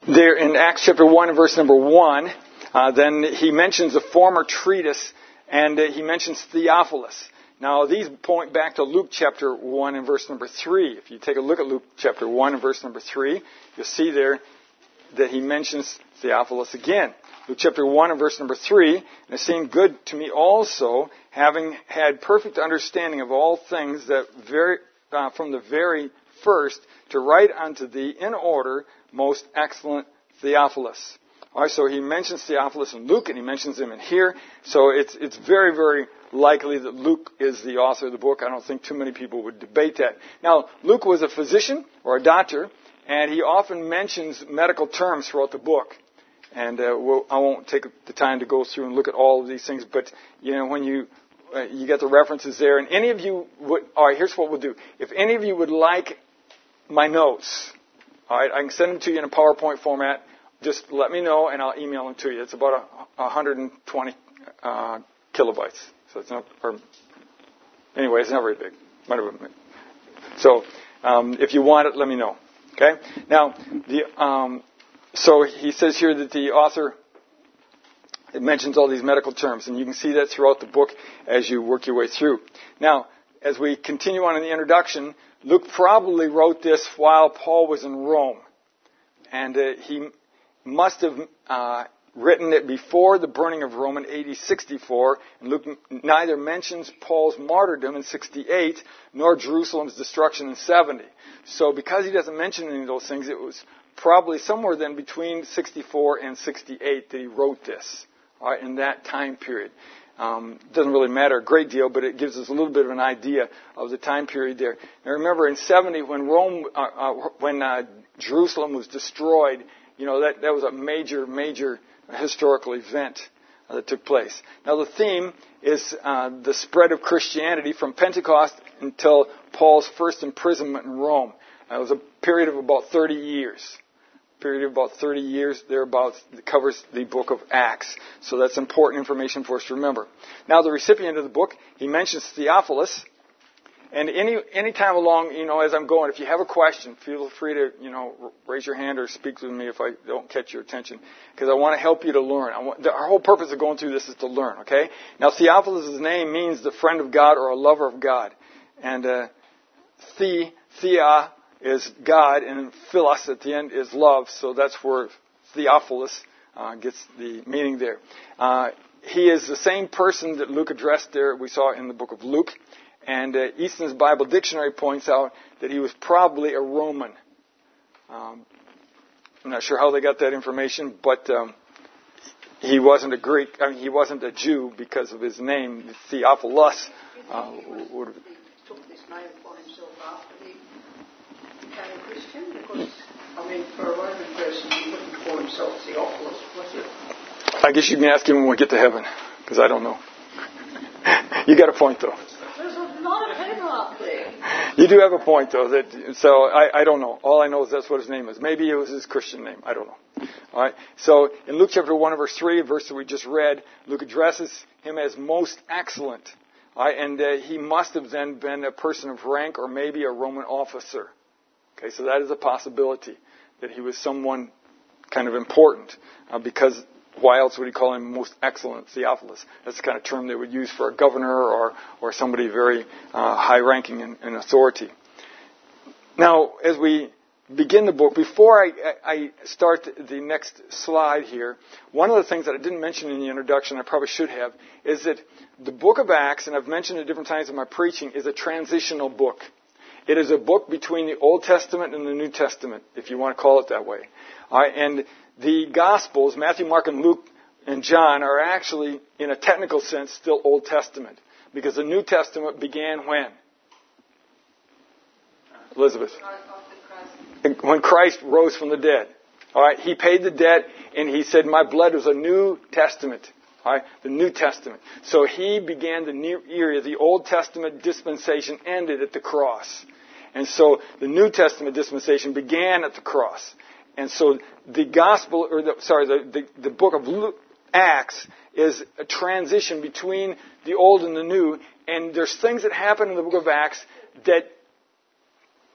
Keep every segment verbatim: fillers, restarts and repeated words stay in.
there in Acts chapter one and verse number one, uh, then he mentions a former treatise, and uh, he mentions Theophilus. Now, these point back to Luke chapter one and verse number three. If you take a look at Luke chapter one and verse number three, you'll see there that he mentions Theophilus again. Luke chapter one and verse number three, and it seemed good to me also, having had perfect understanding of all things, that very uh, from the very first, to write unto thee in order, most excellent Theophilus. All right, so he mentions Theophilus in Luke, and he mentions him in here. So it's it's very, very likely that Luke is the author of the book. I don't think too many people would debate that. Now, Luke was a physician or a doctor, and he often mentions medical terms throughout the book. And uh, we'll, I won't take the time to go through and look at all of these things, but you know, when you uh, you get the references there, and any of you would, all right, here's what we'll do. If any of you would like my notes, all right, I can send them to you in a PowerPoint format. Just let me know, and I'll email them to you. It's about a, one hundred twenty uh, kilobytes, so it's not. Or, anyway, it's not very big. Might have been. So, um, if you want it, let me know. Okay. Now, the um, so he says here that the author it mentions all these medical terms, and you can see that throughout the book as you work your way through. Now, as we continue on in the introduction, Luke probably wrote this while Paul was in Rome, and uh, he must have uh, written it before the burning of Rome in A D sixty-four, and Luke neither mentions Paul's martyrdom in sixty-eight nor Jerusalem's destruction in seventy. So because he doesn't mention any of those things, it was probably somewhere then between sixty-four and sixty-eight that he wrote this, all right, in that time period. Um, doesn't really matter a great deal, but it gives us a little bit of an idea of the time period there. Now remember, in seventy, when Rome, uh, uh, when uh, Jerusalem was destroyed, you know, that, that was a major, major historical event uh, that took place. Now, the theme is uh, the spread of Christianity from Pentecost until Paul's first imprisonment in Rome. Uh, it was a period of about thirty years. A period of about thirty years, thereabouts, that covers the book of Acts. So that's important information for us to remember. Now, the recipient of the book, he mentions Theophilus. And any any time along, you know, as I'm going, if you have a question, feel free to, you know, raise your hand or speak with me if I don't catch your attention, because I want to help you to learn. I want, the, our whole purpose of going through this is to learn, okay? Now, Theophilus' name means the friend of God or a lover of God. And uh, the, Thea is God, and philos at the end is love, so that's where Theophilus uh, gets the meaning there. Uh, he is the same person that Luke addressed there, we saw in the book of Luke. And uh, Easton's Bible Dictionary points out that he was probably a Roman. Um, I'm not sure how they got that information, but um, he wasn't a Greek. I mean, he wasn't a Jew because of his name, Theophilus. Uh, would have took this name for himself after he became a Christian? Because, I mean, for a Roman person, he wouldn't call himself Theophilus, was it? I guess you can ask him when we get to heaven, because I don't know. You got a point, though. Not a pen up there. You do have a point, though. That so I, I don't know. All I know is that's what his name is. Maybe it was his Christian name. I don't know. All right. So in Luke chapter one, verse three, a verse that we just read, Luke addresses him as most excellent. All right, and uh, he must have then been a person of rank or maybe a Roman officer. Okay, so that is a possibility that he was someone kind of important uh, because. Why else would he call him most excellent Theophilus? That's the kind of term they would use for a governor or, or somebody very uh, high-ranking in, in authority. Now, as we begin the book, before I, I start the next slide here, one of the things that I didn't mention in the introduction, I probably should have, is that the book of Acts, and I've mentioned it different times in my preaching, is a transitional book. It is a book between the Old Testament and the New Testament, if you want to call it that way. All right, and the Gospels, Matthew, Mark, and Luke, and John, are actually, in a technical sense, still Old Testament. Because the New Testament began when? Elizabeth. When Christ rose from the dead. All right, he paid the debt, and he said, my blood was a New Testament. All right, the New Testament. So he began the new era. The Old Testament dispensation ended at the cross. And so the New Testament dispensation began at the cross. And so the gospel, or the, sorry, the, the, the book of Luke, Acts is a transition between the old and the new. And there's things that happen in the book of Acts that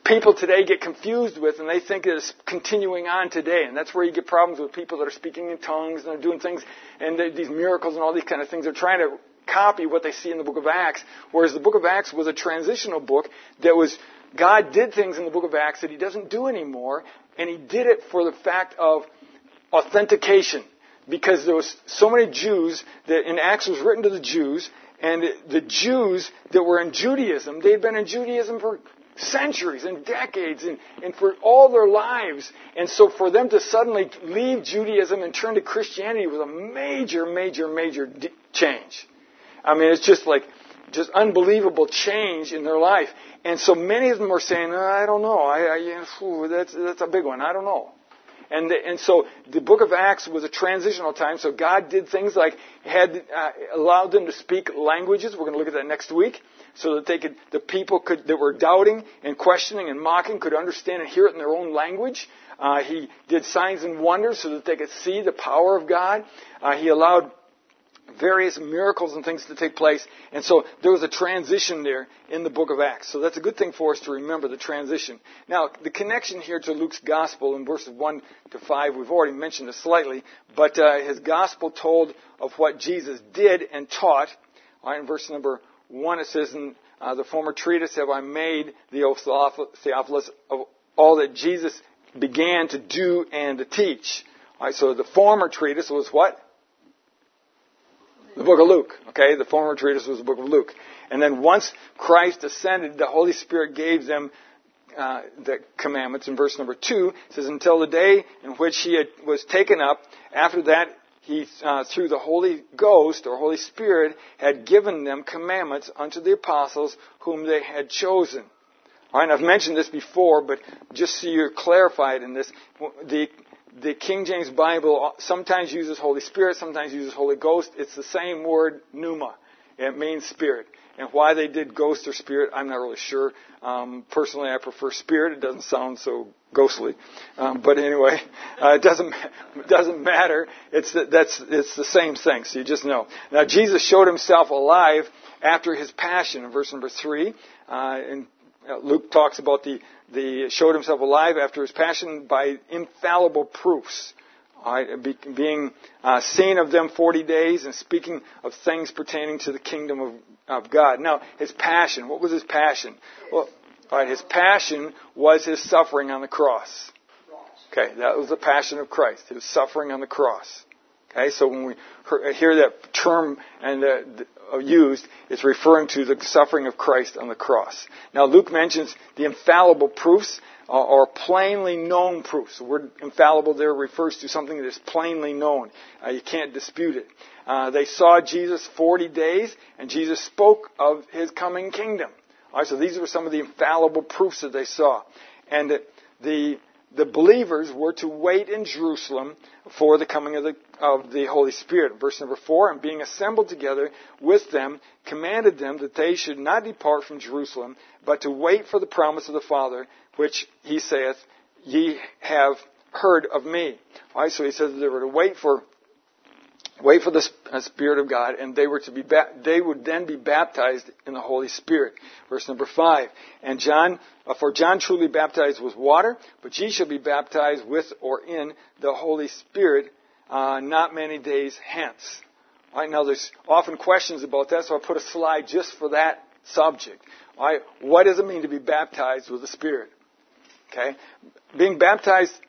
people today get confused with, and they think it's continuing on today. And that's where you get problems with people that are speaking in tongues and they're doing things, and these miracles and all these kind of things. They're trying to copy what they see in the book of Acts, whereas the book of Acts was a transitional book that was, God did things in the book of Acts that he doesn't do anymore, and he did it for the fact of authentication. Because there was so many Jews that in Acts was written to the Jews, and the Jews that were in Judaism, they'd been in Judaism for centuries and decades and, and for all their lives. And so for them to suddenly leave Judaism and turn to Christianity was a major, major, major d- change. I mean, it's just like, just unbelievable change in their life. And so many of them were saying, oh, I don't know, I, I, whew, that's, that's a big one, I don't know. And, the, and so the book of Acts was a transitional time, so God did things like had uh, allowed them to speak languages. We're going to look at that next week, so that they could, the people could, that were doubting and questioning and mocking could understand and hear it in their own language. Uh, he did signs and wonders so that they could see the power of God. Uh, he allowed various miracles and things to take place. And so there was a transition there in the book of Acts. So that's a good thing for us to remember, the transition. Now, the connection here to Luke's gospel in verses one to five, we've already mentioned it slightly, but uh, his gospel told of what Jesus did and taught. All right, in verse number one it says, in uh, the former treatise have I made, the O Theophilus, of all that Jesus began to do and to teach. All right, so the former treatise was what? The book of Luke, okay? The former treatise was the book of Luke. And then once Christ ascended, the Holy Spirit gave them uh, the commandments. In verse number two, it says, until the day in which he had, was taken up, after that he, uh, through the Holy Ghost, or Holy Spirit, had given them commandments unto the apostles whom they had chosen. All right, I've mentioned this before, but just so you're clarified in this, the The King James Bible sometimes uses Holy Spirit, sometimes uses Holy Ghost. It's the same word, pneuma. It means spirit. And why they did ghost or spirit, I'm not really sure. Um, personally, I prefer spirit. It doesn't sound so ghostly. Um, but anyway, uh, it doesn't it doesn't matter. It's that's it's the same thing. So you just know. Now Jesus showed himself alive after his passion. In verse number three, uh, and Luke talks about the the showed himself alive after his passion by infallible proofs. All right, be, being uh, seen of them forty days and speaking of things pertaining to the kingdom of, of God. Now, his passion. What was his passion? Well, all right, his passion was his suffering on the cross. Okay, that was the passion of Christ. His suffering on the cross. Okay, so when we hear that term and uh, used, it's referring to the suffering of Christ on the cross. Now, Luke mentions the infallible proofs uh, or plainly known proofs. The word infallible there refers to something that is plainly known. Uh, you can't dispute it. Uh, they saw Jesus forty days, and Jesus spoke of his coming kingdom. All right, so these were some of the infallible proofs that they saw. And uh, the The believers were to wait in Jerusalem for the coming of the, of the Holy Spirit. Verse number four, and being assembled together with them, commanded them that they should not depart from Jerusalem, but to wait for the promise of the Father, which he saith, ye have heard of me. All right, so he says that they were to wait for Wait for the Spirit of God, and they were to be ba- they would then be baptized in the Holy Spirit. Verse number five. And John, uh, for John truly baptized with water, but ye shall be baptized with or in the Holy Spirit uh, not many days hence. All right, now there's often questions about that, so I put a slide just for that subject. All right, what does it mean to be baptized with the Spirit? Okay, being baptized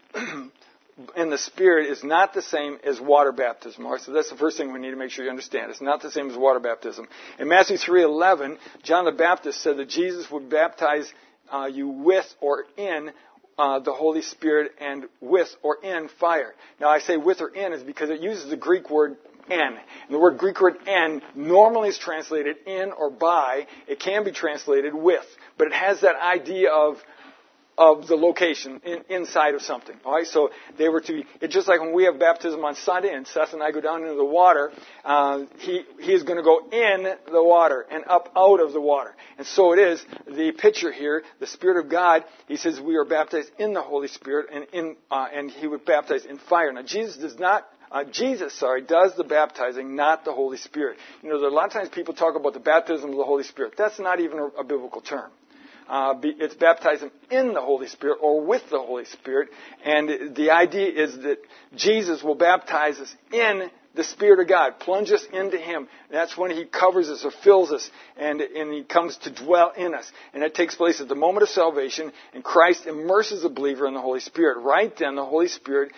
in the Spirit is not the same as water baptism. All right, so that's the first thing we need to make sure you understand. It's not the same as water baptism. In Matthew three eleven, John the Baptist said that Jesus would baptize uh, you with or in uh, the Holy Spirit and with or in fire. Now, I say with or in is because it uses the Greek word en. And the word Greek word en normally is translated in or by. It can be translated with. But it has that idea of of the location in, inside of something. All right, so they were to be, it's just like when we have baptism on Sunday and Seth and I go down into the water, uh, he, he is going to go in the water and up out of the water. And so it is, the picture here, the Spirit of God, he says we are baptized in the Holy Spirit and in, uh, and he would baptize in fire. Now Jesus does not Uh, Jesus, sorry, does the baptizing, not the Holy Spirit. You know, there are a lot of times people talk about the baptism of the Holy Spirit. That's not even a, a biblical term. uh, be, it's baptize them in the Holy Spirit or with the Holy Spirit. And the idea is that Jesus will baptize us in the Spirit of God, plunge us into Him. That's when He covers us or fills us, and, and He comes to dwell in us. And that takes place at the moment of salvation, and Christ immerses the believer in the Holy Spirit. Right then, the Holy Spirit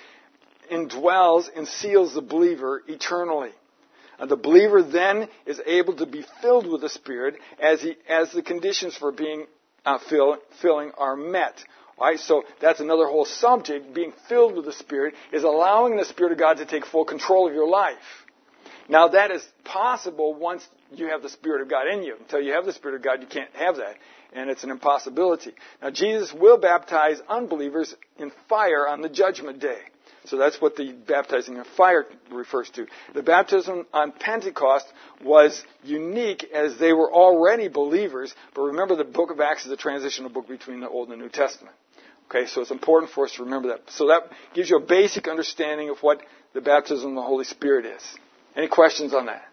indwells and seals the believer eternally. Uh, the believer then is able to be filled with the Spirit as, he, as the conditions for being uh, fill, filling are met. All right, so that's another whole subject. Being filled with the Spirit is allowing the Spirit of God to take full control of your life. Now, that is possible once you have the Spirit of God in you. Until you have the Spirit of God, you can't have that. And it's an impossibility. Now, Jesus will baptize unbelievers in fire on the judgment day. So that's what the baptizing in fire refers to. The baptism on Pentecost was unique as they were already believers. But remember, the book of Acts is a transitional book between the Old and the New Testament. Okay, so it's important for us to remember that. So that gives you a basic understanding of what the baptism of the Holy Spirit is. Any questions on that?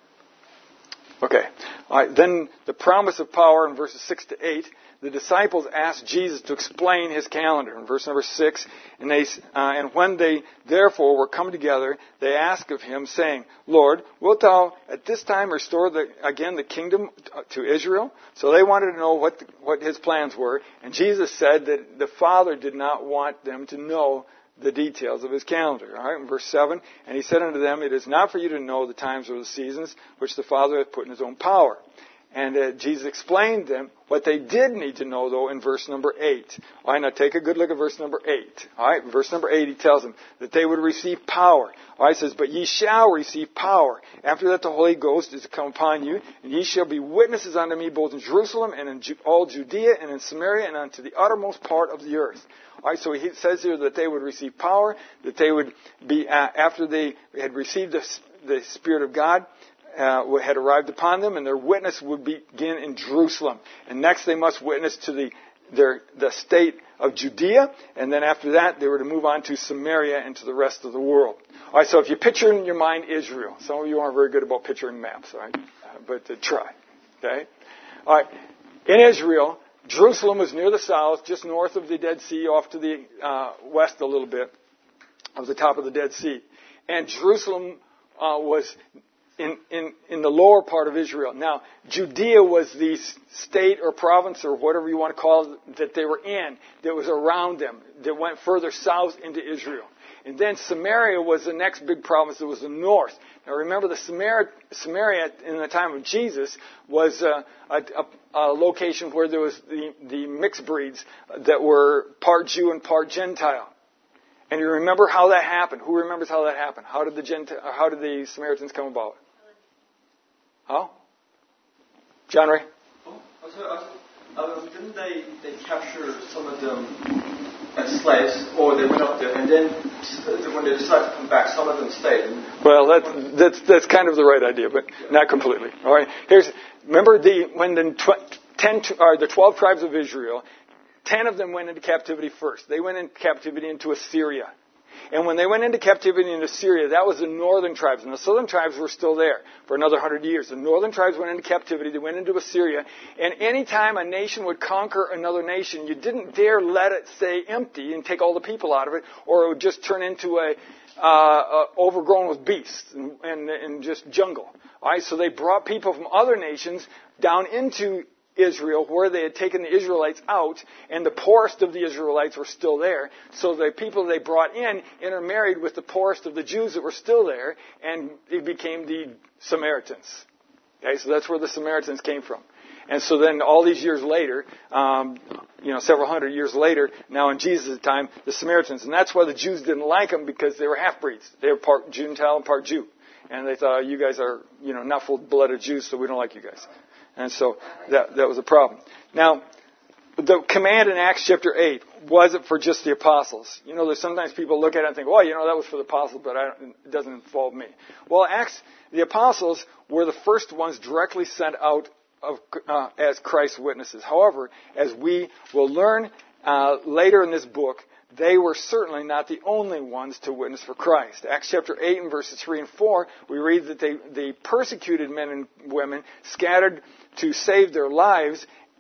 Okay. All right. Then the promise of power in verses six to eight. The disciples asked Jesus to explain His calendar in verse number six. And they, uh, and when they therefore were come together, they asked of Him, saying, Lord, wilt Thou at this time restore the, again the kingdom to Israel? So they wanted to know what the, what His plans were. And Jesus said that the Father did not want them to know the details of His calendar. All right, in verse seven, and He said unto them, it is not for you to know the times or the seasons which the Father hath put in His own power. And uh, Jesus explained them what they did need to know, though, in verse number eight. All right, now take a good look at verse number eight. All right, in verse number eight, He tells them that they would receive power. All right, it says, but ye shall receive power. After that the Holy Ghost is come upon you, and ye shall be witnesses unto me both in Jerusalem and in Ju- all Judea and in Samaria and unto the uttermost part of the earth. All right, so He says here that they would receive power, that they would be, uh, after they had received the, the Spirit of God, Uh, had arrived upon them, and their witness would begin in Jerusalem. And next they must witness to the their the state of Judea, and then after that they were to move on to Samaria and to the rest of the world. All right, so if you picture in your mind Israel, some of you aren't very good about picturing maps, all right? Uh, but uh, try, okay? All right, in Israel, Jerusalem was near the south, just north of the Dead Sea, off to the uh, west a little bit of the top of the Dead Sea. And Jerusalem uh, was In, in, in the lower part of Israel. Now, Judea was the state or province or whatever you want to call it that they were in, that was around them, that went further south into Israel. And then Samaria was the next big province that was the north. Now remember, the Samaria, Samaria in the time of Jesus was a, a, a location where there was the, the mixed breeds that were part Jew and part Gentile. And you remember how that happened. Who remembers how that happened? How did the Gentile, how did the Samaritans come about? How? John Ray? Oh, so, um, didn't they, they capture some of them as slaves, or they went up there, and then when they decided to come back, some of them stayed? Well, that, that's that's kind of the right idea, but not completely. All right. Here's remember the when the tw- ten or the twelve tribes of Israel, ten of them went into captivity first. They went into captivity into Assyria. And when they went into captivity into Syria, that was the northern tribes. And the southern tribes were still there for another hundred years. The northern tribes went into captivity. They went into Assyria. And any time a nation would conquer another nation, you didn't dare let it stay empty and take all the people out of it, or it would just turn into a, uh, uh, overgrown with beasts and, and, and just jungle. All right, so they brought people from other nations down into Israel, where they had taken the Israelites out, and the poorest of the Israelites were still there. So the people they brought in intermarried with the poorest of the Jews that were still there, and it became the Samaritans. Okay, so that's where the Samaritans came from. And so then all these years later, um, you know, several hundred years later, now in Jesus' time, the Samaritans, and that's why the Jews didn't like them, because they were half-breeds. They were part Gentile and part Jew. And they thought, you guys are, you know, not full-blooded Jews, so we don't like you guys. And so that that was a problem. Now, the command in Acts chapter eight, was it for just the apostles? You know, there's sometimes people look at it and think, well, you know, that was for the apostles, but I don't, it doesn't involve me. Well, Acts, the apostles were the first ones directly sent out of, uh, as Christ's witnesses. However, as we will learn uh, later in this book, they were certainly not the only ones to witness for Christ. Acts chapter eight and verses three and four, we read that they, they persecuted men and women, scattered to save their lives,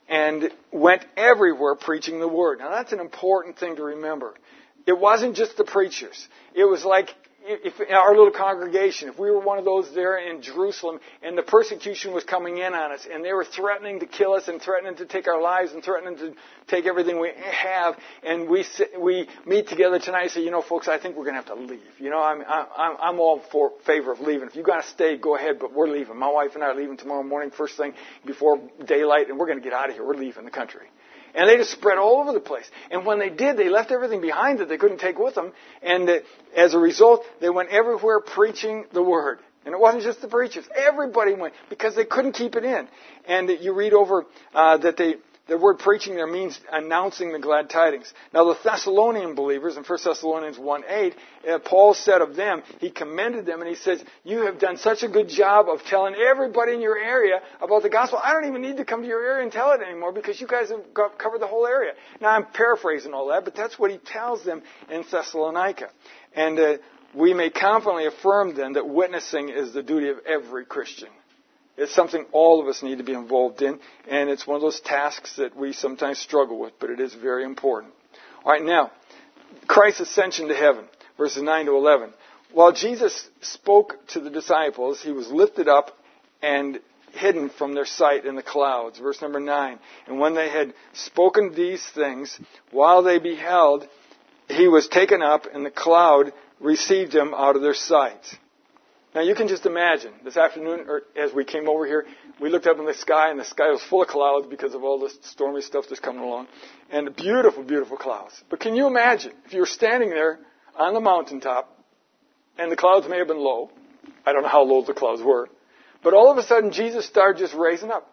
and went everywhere preaching the word. Now that's an important thing to remember. It wasn't just the preachers. It was like if in our little congregation, if we were one of those there in Jerusalem and the persecution was coming in on us and they were threatening to kill us and threatening to take our lives and threatening to take everything we have, and we sit, we meet together tonight and say, you know, folks, I think we're going to have to leave. You know, I'm I'm I'm all for favor of leaving. If you got to stay, go ahead, but we're leaving. My wife and I are leaving tomorrow morning, first thing before daylight, and we're going to get out of here. We're leaving the country. And they just spread all over the place. And when they did, they left everything behind that they couldn't take with them. And uh, as a result, they went everywhere preaching the word. And it wasn't just the preachers. Everybody went because they couldn't keep it in. And uh, you read over uh, that they... The word preaching there means announcing the glad tidings. Now, the Thessalonian believers, in First Thessalonians one eight, uh, Paul said of them, he commended them, and he says, you have done such a good job of telling everybody in your area about the gospel. I don't even need to come to your area and tell it anymore because you guys have got, covered the whole area. Now, I'm paraphrasing all that, but that's what he tells them in Thessalonica. And uh, we may confidently affirm then that witnessing is the duty of every Christian. It's something all of us need to be involved in, and it's one of those tasks that we sometimes struggle with, but it is very important. All right, now, Christ's ascension to heaven, verses nine to eleven. While Jesus spoke to the disciples, he was lifted up and hidden from their sight in the clouds. Verse number nine. And when they had spoken these things, while they beheld, he was taken up, and the cloud received him out of their sight. Now, you can just imagine, this afternoon, or as we came over here, we looked up in the sky, and the sky was full of clouds because of all this stormy stuff that's coming along. And beautiful, beautiful clouds. But can you imagine, if you were standing there on the mountaintop, and the clouds may have been low. I don't know how low the clouds were. But all of a sudden, Jesus started just raising up.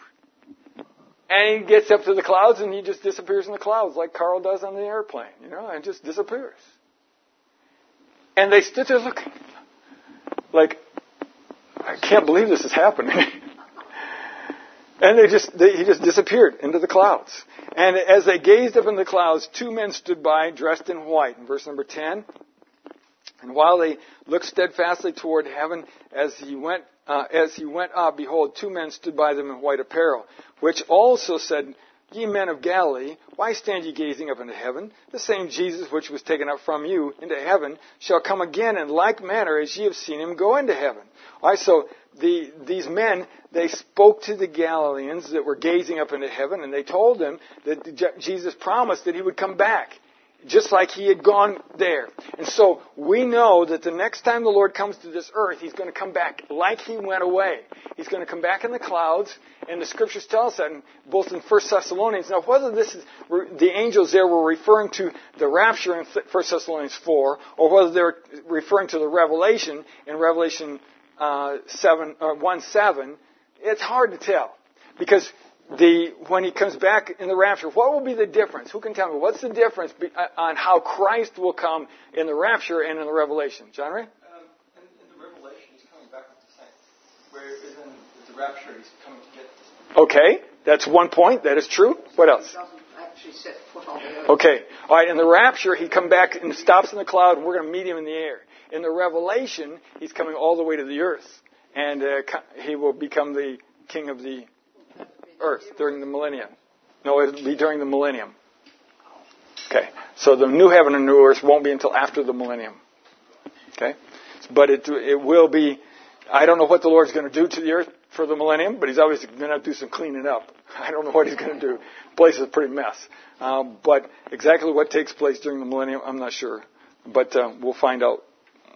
And he gets up to the clouds, and he just disappears in the clouds, like Carl does on the airplane, you know, and just disappears. And they stood there looking. Like, I can't believe this is happening. And they just, they, he just disappeared into the clouds. And as they gazed up in the clouds, two men stood by, dressed in white. In verse number ten, and while they looked steadfastly toward heaven, as he went, uh, as he went up, behold, two men stood by them in white apparel, which also said, Ye men of Galilee, why stand ye gazing up into heaven? The same Jesus which was taken up from you into heaven shall come again in like manner as ye have seen him go into heaven. All right, so the, these men, they spoke to the Galileans that were gazing up into heaven, and they told them that Jesus promised that he would come back, just like he had gone there. And so we know that the next time the Lord comes to this earth, he's going to come back like he went away. He's going to come back in the clouds, and the scriptures tell us that in, both in First Thessalonians. Now, whether this is the angels there were referring to the rapture in First Thessalonians four, or whether they're referring to the revelation in Revelation uh, seven, uh, one seven, it's hard to tell. Because The, when he comes back in the rapture, what will be the difference? Who can tell me? What's the difference be, uh, on how Christ will come in the rapture and in the revelation? John Ray? Um, in, in the revelation, he's coming back with the saints. Whereas in the rapture, he's coming to get the saints. Okay, that's one point. That is true. What else? He doesn't actually set foot on the earth. Okay. All right, in the rapture, he comes back and stops in the cloud, and we're going to meet him in the air. In the revelation, he's coming all the way to the earth, and uh, he will become the king of the earth during the millennium. No, it'll be during the millennium. Okay. So the new heaven and new earth won't be until after the millennium. Okay. But it it will be, I don't know what the Lord's going to do to the earth for the millennium, but he's obviously going to have to do some cleaning up. I don't know what he's going to do. The place is a pretty mess. Um, but exactly what takes place during the millennium, I'm not sure. But uh, we'll find out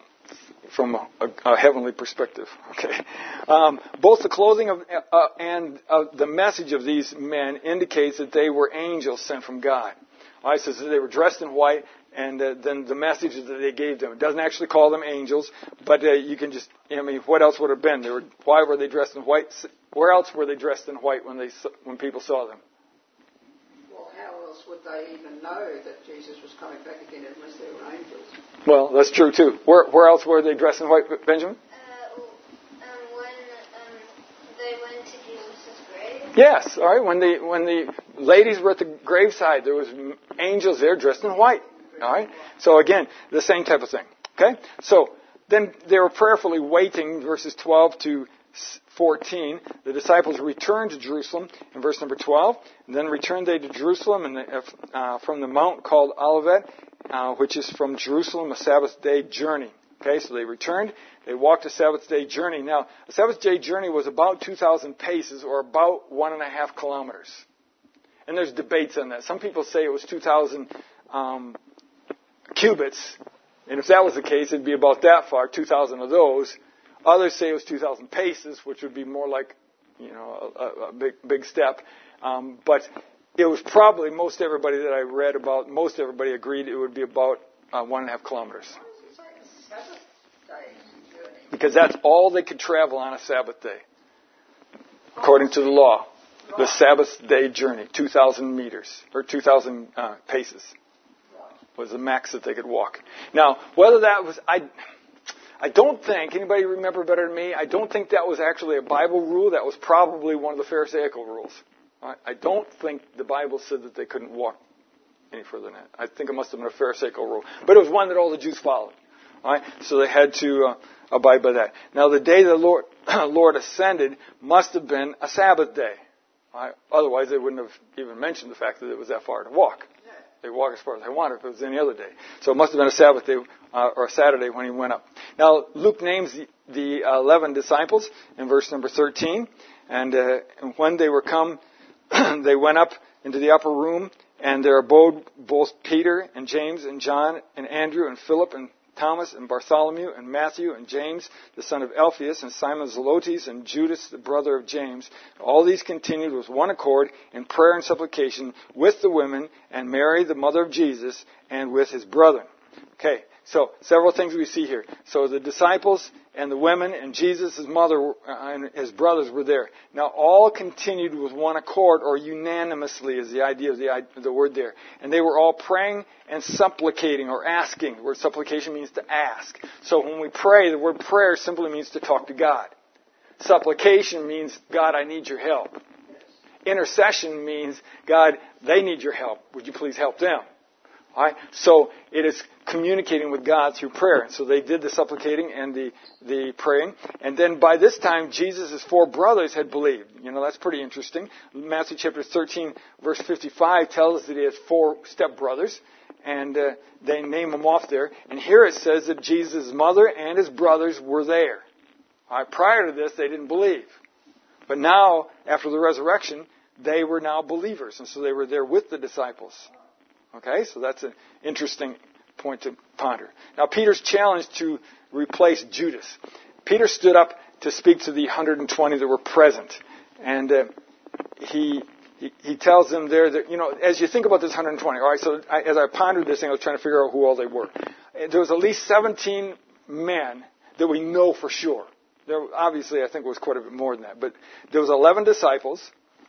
from a, a, a heavenly perspective. Okay. Um, both the clothing of, uh, and uh, the message of these men indicates that they were angels sent from God. All right, so they were dressed in white, and uh, then the message that they gave them. It doesn't actually call them angels, but uh, you can just, I mean, what else would it have been? They were, why were they dressed in white? Where else were they dressed in white when they when people saw them? Well, how else would they even know that Jesus was coming back again unless they were angels? Well, that's true too. Where, where else were they dressed in white, Benjamin? Uh, um, when um, they went to Jesus' grave. Yes. All right. When the when the ladies were at the graveside, there was angels there dressed in white. All right. So again, the same type of thing. Okay. So then they were prayerfully waiting, verses twelve to fourteen, the disciples returned to Jerusalem in verse number twelve. And then returned they to Jerusalem and the, uh, from the mount called Olivet, uh, which is from Jerusalem, a Sabbath day journey. Okay, so they returned. They walked a Sabbath day journey. Now, a Sabbath day journey was about two thousand paces, or about one and a half kilometers. And there's debates on that. Some people say it was two thousand um, cubits. And if that was the case, it'd be about that far, two thousand of those. Others say it was two thousand paces, which would be more like, you know, a, a big, big step. Um, but it was probably, most everybody that I read about, most everybody agreed it would be about uh, one and a half kilometers. Because that's all they could travel on a Sabbath day, according to the law. The Sabbath day journey, two thousand meters, or two thousand uh, paces, was the max that they could walk. Now, whether that was, I, I don't think, anybody remember better than me, I don't think that was actually a Bible rule. That was probably one of the Pharisaical rules. I, I don't think the Bible said that they couldn't walk any further than that. I think it must have been a Pharisaical rule. But it was one that all the Jews followed. All right? So they had to uh, abide by that. Now, the day the Lord, Lord ascended must have been a Sabbath day. All right? Otherwise, they wouldn't have even mentioned the fact that it was that far to walk. They walk as far as they wanted if it was any other day. So it must have been a Sabbath day uh, or a Saturday when he went up. Now, Luke names the, the eleven disciples in verse number thirteen. And, uh, and when they were come, they went up into the upper room, and there abode both Peter and James and John and Andrew and Philip and Thomas and Bartholomew and Matthew and James, the son of Alphaeus, and Simon Zelotes and Judas, the brother of James. All these continued with one accord in prayer and supplication with the women and Mary, the mother of Jesus, and with his brethren. Okay, so several things we see here. So the disciples and the women and Jesus, his mother, and his brothers were there. Now, all continued with one accord, or unanimously is the idea of the, the word there. And they were all praying and supplicating, or asking. The word supplication means to ask. So when we pray, the word prayer simply means to talk to God. Supplication means, God, I need your help. Intercession means, God, they need your help. Would you please help them? All right? So it is communicating with God through prayer. And so they did the supplicating and the, the praying. And then by this time, Jesus' four brothers had believed. You know, that's pretty interesting. Matthew chapter thirteen, verse fifty-five tells us that he has four stepbrothers. And uh, they name them off there. And here it says that Jesus' mother and his brothers were there. All right? Prior to this, they didn't believe. But now, after the resurrection, they were now believers. And so they were there with the disciples. Okay, so that's an interesting point to ponder. Now, Peter's challenged to replace Judas. Peter stood up to speak to the one hundred twenty that were present. And uh, he, he he tells them there that, you know, as you think about this one hundred twenty, all right, so I, as I pondered this thing, I was trying to figure out who all they were. There was at least seventeen men that we know for sure. There obviously, I think it was quite a bit more than that. But there was eleven disciples,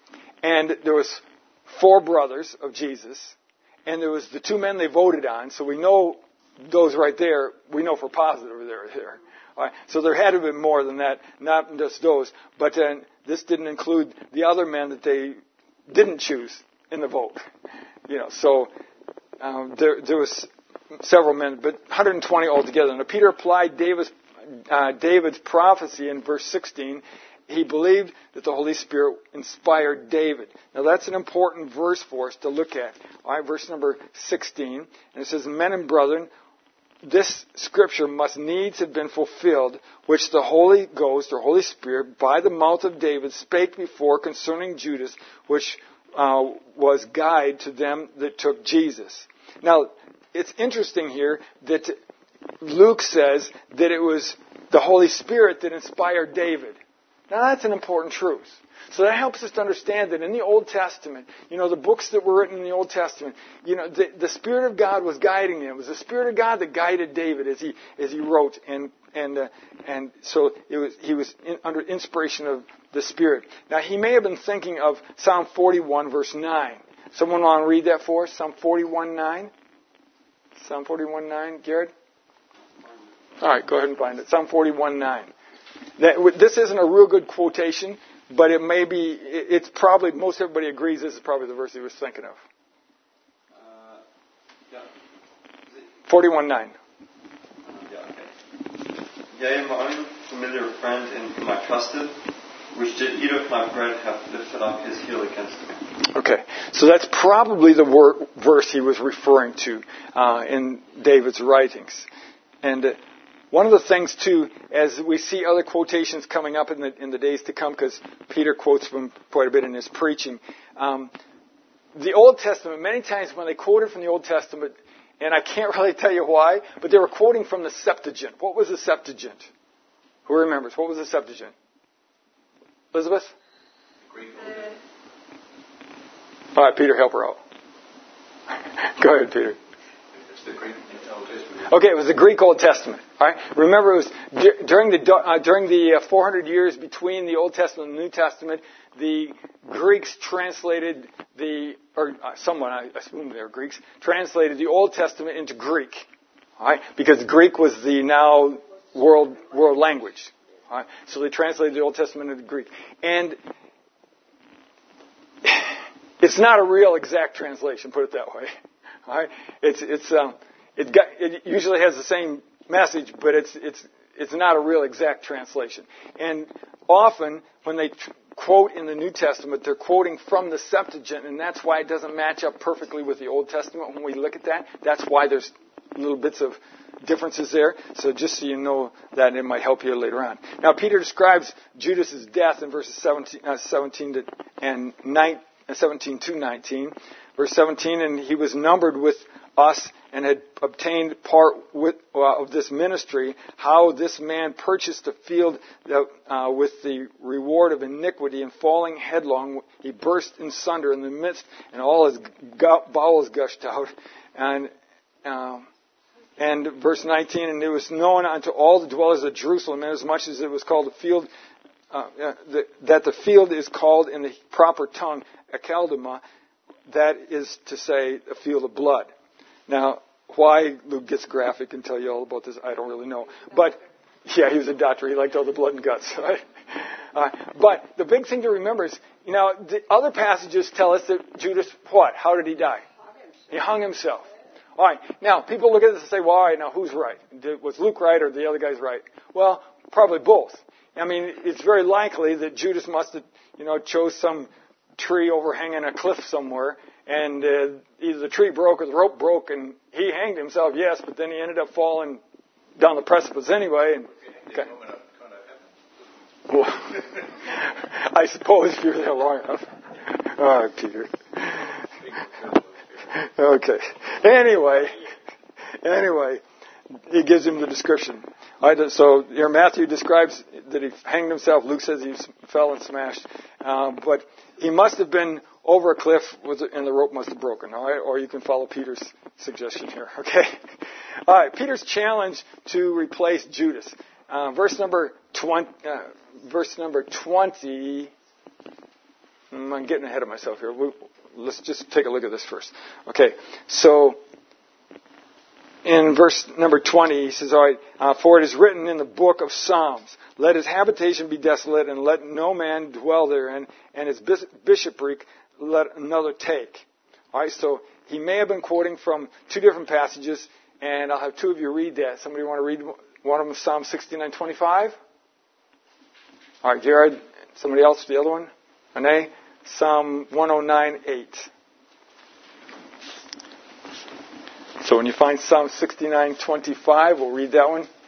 and there was four brothers of Jesus. And there was the two men they voted on, so we know those right there, we know for positive they were there. All right, so there had to have been more than that, not just those. But then this didn't include the other men that they didn't choose in the vote. You know, so um, there, there was several men, but one hundred twenty altogether. Now Peter applied David's, uh, David's prophecy in verse sixteen. He believed that the Holy Spirit inspired David. Now that's an important verse for us to look at. All right, verse number sixteen. And it says, Men and brethren, this scripture must needs have been fulfilled, which the Holy Ghost, or Holy Spirit, by the mouth of David, spake before concerning Judas, which uh, was guide to them that took Jesus. Now, it's interesting here that Luke says that it was the Holy Spirit that inspired David. Now, that's an important truth. So that helps us to understand that in the Old Testament, you know, the books that were written in the Old Testament, you know, the, the Spirit of God was guiding them. It was the Spirit of God that guided David as he as he wrote, and and uh, and so it was he was in, under inspiration of the Spirit. Now, he may have been thinking of Psalm forty-one, verse nine. Someone want to read that for us? Psalm forty-one, nine. Psalm forty-one, nine. Garrett? All right, go ahead and find it. Psalm forty-one, nine. That, this isn't a real good quotation, but it may be, it's probably, most everybody agrees this is probably the verse he was thinking of. Uh, yeah. forty-one nine. Ja, okay. Jeg må ånden familiar friend in whom I trusted, which did eat of my bread, hath lifted up his heel against me. Okay, so that's probably the wor- verse he was referring to uh, in David's writings. And uh, one of the things, too, as we see other quotations coming up in the in the days to come, because Peter quotes them quite a bit in his preaching, um, the Old Testament, many times when they quoted from the Old Testament, and I can't really tell you why, but they were quoting from the Septuagint. What was the Septuagint? Who remembers? What was the Septuagint? Elizabeth? Greek. All right, Peter, help her out. Go ahead, Peter. It's the Greek Old Testament. Okay, it was the Greek Old Testament. All right. Remember, it was d- during the uh, during the uh, four hundred years between the Old Testament and the New Testament. The Greeks translated the, or uh, someone, I assume they were Greeks, translated the Old Testament into Greek. All right, because Greek was the now world world language. All right, so they translated the Old Testament into Greek, and it's not a real exact translation. Put it that way. All right, it's it's um, it got it usually has the same message, but it's it's it's not a real exact translation. And often when they tr- quote in the New Testament, they're quoting from the Septuagint, and that's why it doesn't match up perfectly with the Old Testament when we look at that. That's why there's little bits of differences there. So just so you know that, it might help you later on. Now, Peter describes Judas' death in verses seventeen, uh, seventeen to, and nine, uh, seventeen to nineteen. Verse seventeen, and he was numbered with us and had obtained part with, uh, of this ministry, how this man purchased a field that, uh, with the reward of iniquity, and falling headlong, he burst in sunder in the midst, and all his bowels gushed out. And uh, and verse nineteen, and it was known unto all the dwellers of Jerusalem, inasmuch as it was called the field, uh, uh, the, that the field is called in the proper tongue Akeldama, that is to say, a field of blood. Now, why Luke gets graphic and tell you all about this, I don't really know. But, yeah, he was a doctor. He liked all the blood and guts, right? Uh, but the big thing to remember is, you know, the other passages tell us that Judas, what? How did he die? He hung himself. All right. Now, people look at this and say, well, all right, now who's right? Was Luke right or the other guy's right? Well, probably both. I mean, it's very likely that Judas must have, you know, chose some tree overhanging a cliff somewhere, and uh, either the tree broke or the rope broke, and he hanged himself, yes, but then he ended up falling down the precipice anyway. And okay. Well, I suppose if you're there long enough. All right, Peter. Okay. Anyway, anyway, he gives him the description. All right, so here Matthew describes that he hanged himself. Luke says he fell and smashed. Um, but he must have been over a cliff, and the rope must have broken. All right, or you can follow Peter's suggestion here. Okay. All right, Peter's challenge to replace Judas. Uh, verse number twenty. Uh, verse number twenty. I'm getting ahead of myself here. We'll, let's just take a look at this first. Okay, so in verse number twenty, he says, all right, uh, for it is written in the book of Psalms, let his habitation be desolate, and let no man dwell therein, and his bishopric let another take. All right, so he may have been quoting from two different passages, and I'll have two of you read that. Somebody want to read one of them, Psalm sixty-nine twenty-five? All right, Jared. Somebody else, the other one? Renee? Psalm one oh nine eight. So when you find Psalm sixty-nine twenty-five, we'll read that one.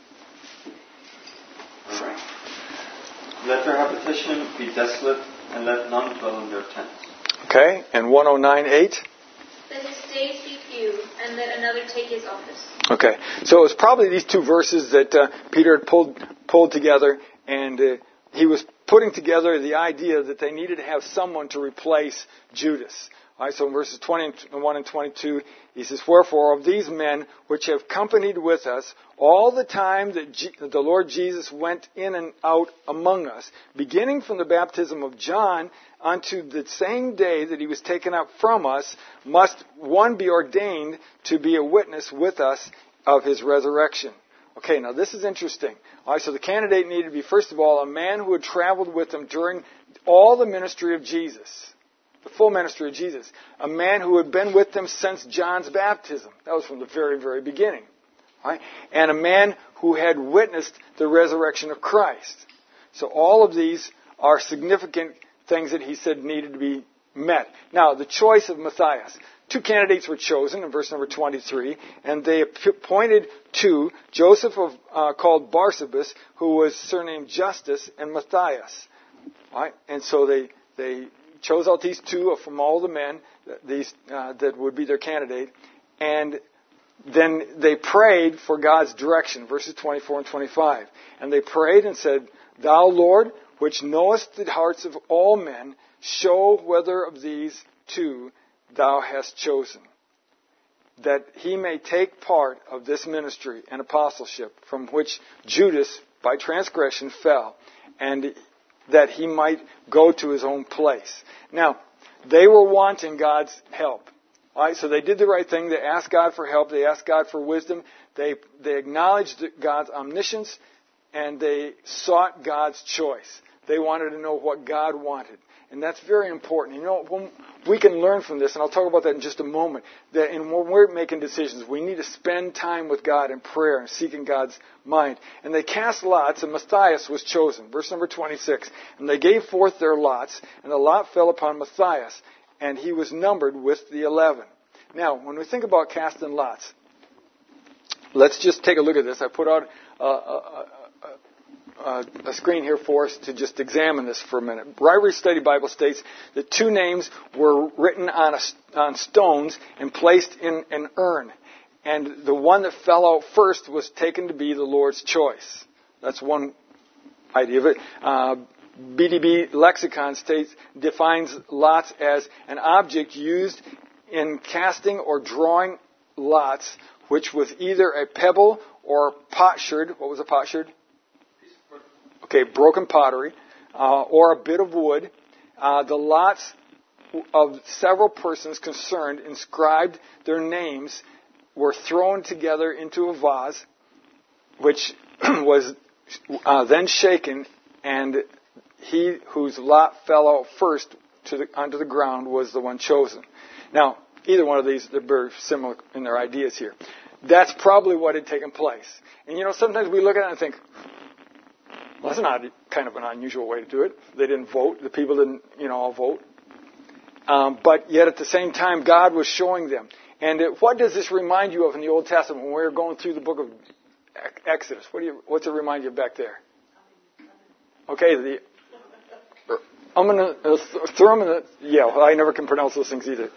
All right. Let their habitation be desolate, and let none dwell in their tents. Okay, and one oh nine eight. Let his days be few, and let another take his office. Okay, so it was probably these two verses that uh, Peter had pulled pulled together, and uh, he was putting together the idea that they needed to have someone to replace Judas. All right, so in verses twenty-one and twenty-two, he says, wherefore of these men which have companied with us all the time that G- the Lord Jesus went in and out among us, beginning from the baptism of John unto the same day that he was taken up from us, must one be ordained to be a witness with us of his resurrection. Okay, now this is interesting. All right, so the candidate needed to be, first of all, a man who had traveled with them during all the ministry of Jesus. The full ministry of Jesus. A man who had been with them since John's baptism. That was from the very, very beginning. Right? And a man who had witnessed the resurrection of Christ. So all of these are significant things that he said needed to be met. Now, the choice of Matthias. Two candidates were chosen in verse number twenty-three, and they appointed two, Joseph of, uh, called Barsabas, who was surnamed Justus, and Matthias. Right? And so they, they chose out these two from all the men these, uh, that would be their candidate, and then they prayed for God's direction, verses twenty-four and twenty-five. And they prayed and said, Thou, Lord, which knowest the hearts of all men, show whether of these two thou hast chosen, that he may take part of this ministry and apostleship from which Judas by transgression fell, and that he might go to his own place. Now, they were wanting God's help. All right, so they did the right thing. They asked God for help. They asked God for wisdom. They, they acknowledged God's omniscience, and they sought God's choice. They wanted to know what God wanted. And that's very important. You know, when we can learn from this, and I'll talk about that in just a moment, that in, when we're making decisions, we need to spend time with God in prayer and seeking God's mind. And they cast lots, and Matthias was chosen. Verse number twenty-six. And they gave forth their lots, and the lot fell upon Matthias, and he was numbered with the eleven. Now, when we think about casting lots, let's just take a look at this. I put out a, a, a, a screen here for us to just examine this for a minute. Rivalry Study Bible states that two names were written on, a, on stones and placed in an urn. And the one that fell out first was taken to be the Lord's choice. That's one idea of it. Uh, B D B lexicon states, defines lots as an object used in casting or drawing lots, which was either a pebble or potsherd. What was a potsherd? Okay, broken pottery, uh, or a bit of wood. Uh, the lots of several persons concerned, inscribed their names, were thrown together into a vase, which was uh, then shaken, and he whose lot fell out first to the, onto the ground was the one chosen. Now, either one of these, they're very similar in their ideas here. That's probably what had taken place. And you know, sometimes we look at it and think, well, that's not kind of an unusual way to do it. They didn't vote. The people didn't, you know, all vote. Um, but yet at the same time, God was showing them. And it, what does this remind you of in the Old Testament when we were going through the book of Exodus? What do you, what's it remind you of back there? Okay, the I'm going to uh, Thummim and the, yeah, I never can pronounce those things either.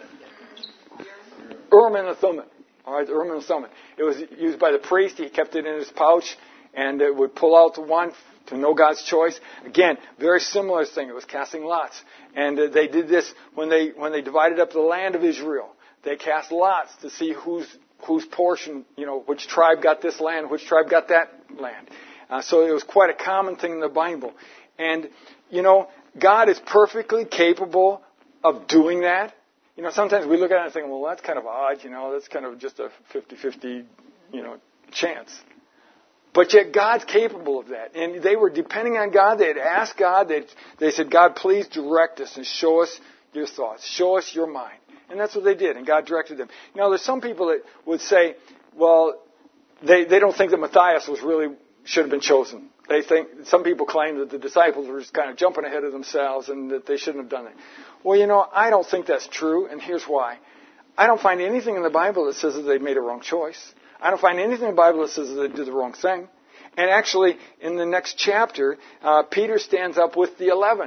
Urim and the Thummim. All right, the Urim and the Thummim. It was used by the priest. He kept it in his pouch, and it would pull out the one to know God's choice. Again, very similar thing. It was casting lots, and uh, they did this when they when they divided up the land of Israel. They cast lots to see whose whose portion, you know, which tribe got this land, which tribe got that land. Uh, so it was quite a common thing in the Bible, and you know, God is perfectly capable of doing that. You know, sometimes we look at it and think, well, that's kind of odd, you know, that's kind of just a fifty-fifty, you know, chance. But yet God's capable of that. And they were depending on God. They had asked God. They they said, God, please direct us and show us your thoughts. Show us your mind. And that's what they did. And God directed them. Now, there's some people that would say, well, they, they don't think that Matthias was really, should have been chosen. They think, some people claim that the disciples were just kind of jumping ahead of themselves and that they shouldn't have done it. Well, you know, I don't think that's true, and here's why. I don't find anything in the Bible that says that they made a wrong choice. I don't find anything in the Bible that says that they did the wrong thing. And actually, in the next chapter, uh, Peter stands up with the eleven.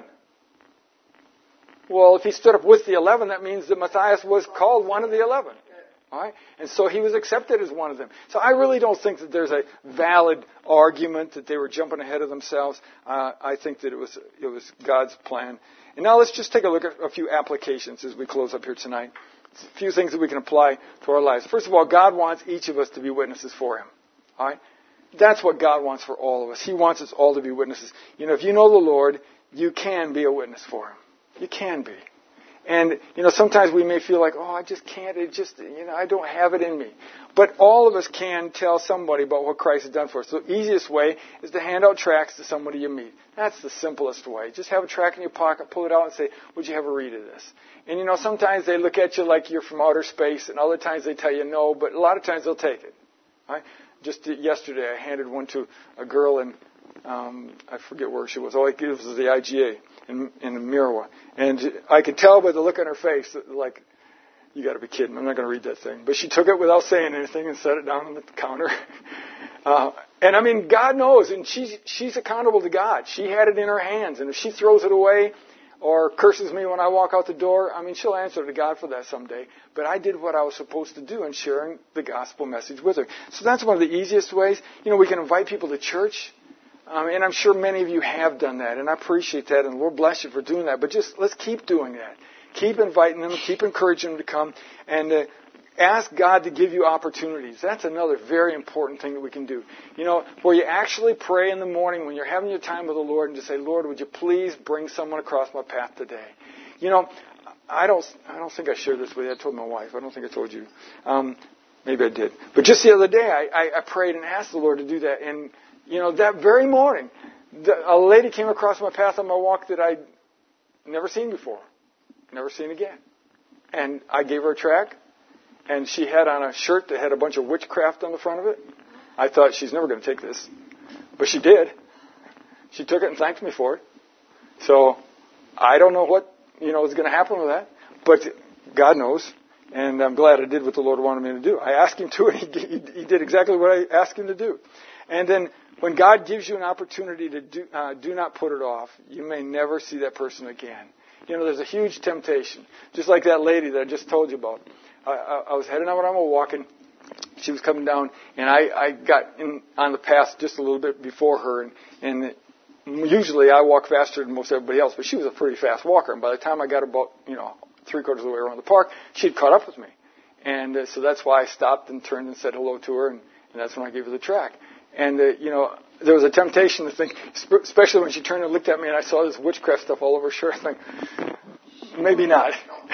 Well, if he stood up with the eleven, that means that Matthias was called one of the eleven. All right? And so he was accepted as one of them. So I really don't think that there's a valid argument that they were jumping ahead of themselves. Uh, I think that it was it was God's plan. And now let's just take a look at a few applications as we close up here tonight. A few things that we can apply to our lives. First of all, God wants each of us to be witnesses for Him. All right? That's what God wants for all of us. He wants us all to be witnesses. You know, if you know the Lord, you can be a witness for Him. You can be. And, you know, sometimes we may feel like, oh, I just can't, it just, you know, I don't have it in me. But all of us can tell somebody about what Christ has done for us. The easiest way is to hand out tracts to somebody you meet. That's the simplest way. Just have a tract in your pocket, pull it out and say, would you have a read of this? And, you know, sometimes they look at you like you're from outer space, and other times they tell you no, but a lot of times they'll take it. Right? just yesterday, I handed one to a girl in, um, I forget where she was. Oh, it was the I G A in, in Mirawa. And I could tell by the look on her face, that, like, you got to be kidding. I'm not going to read that thing. But she took it without saying anything and set it down on the counter. Uh, and I mean, God knows, and she's, she's accountable to God. She had it in her hands, and if she throws it away or curses me when I walk out the door, I mean, she'll answer to God for that someday. But I did what I was supposed to do in sharing the gospel message with her. So that's one of the easiest ways. You know, we can invite people to church, um, and I'm sure many of you have done that, and I appreciate that, and Lord bless you for doing that. But just let's keep doing that. Keep inviting them, keep encouraging them to come, and uh, ask God to give you opportunities. That's another very important thing that we can do. You know, where you actually pray in the morning when you're having your time with the Lord and just say, Lord, would you please bring someone across my path today? You know, I don't I don't think I shared this with you. I told my wife. I don't think I told you. Um, maybe I did. But just the other day, I, I, I prayed and asked the Lord to do that. And, you know, that very morning, the, a lady came across my path on my walk that I'd never seen before. Never seen again. And I gave her a tract. And she had on a shirt that had a bunch of witchcraft on the front of it. I thought, she's never going to take this. But she did. She took it and thanked me for it. So I don't know what, you know, is going to happen with that. But God knows. And I'm glad I did what the Lord wanted me to do. I asked Him to, and He, he did exactly what I asked Him to do. And then when God gives you an opportunity to do, uh, do not put it off, you may never see that person again. You know, there's a huge temptation. Just like that lady that I just told you about. I, I was heading out when I was walking. She was coming down, and I, I got in on the path just a little bit before her. And, and usually I walk faster than most everybody else, but she was a pretty fast walker. And by the time I got about, you know, three quarters of the way around the park, she'd caught up with me. And uh, so that's why I stopped and turned and said hello to her, and, and that's when I gave her the tract. And, uh, you know, there was a temptation to think, especially when she turned and looked at me and I saw this witchcraft stuff all over her shirt, I think, maybe not.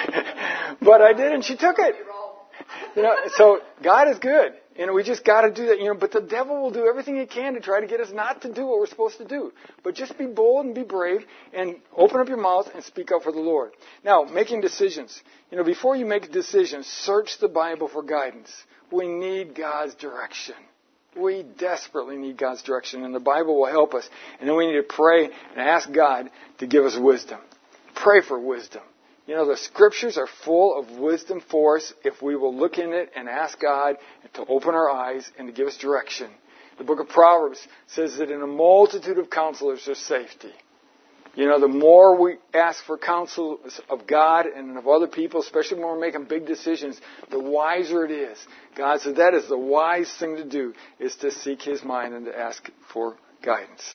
But I did, and she took it. You know, so God is good. You know, we just got to do that. You know, but the devil will do everything he can to try to get us not to do what we're supposed to do. But just be bold and be brave and open up your mouth and speak up for the Lord. Now, making decisions. You know, before you make decisions, search the Bible for guidance. We need God's direction. We desperately need God's direction, and the Bible will help us. And then we need to pray and ask God to give us wisdom. Pray for wisdom. You know, the Scriptures are full of wisdom for us if we will look in it and ask God to open our eyes and to give us direction. The book of Proverbs says that in a multitude of counselors there's safety. You know, the more we ask for counsel of God and of other people, especially when we're making big decisions, the wiser it is. God said that is the wise thing to do, is to seek His mind and to ask for guidance.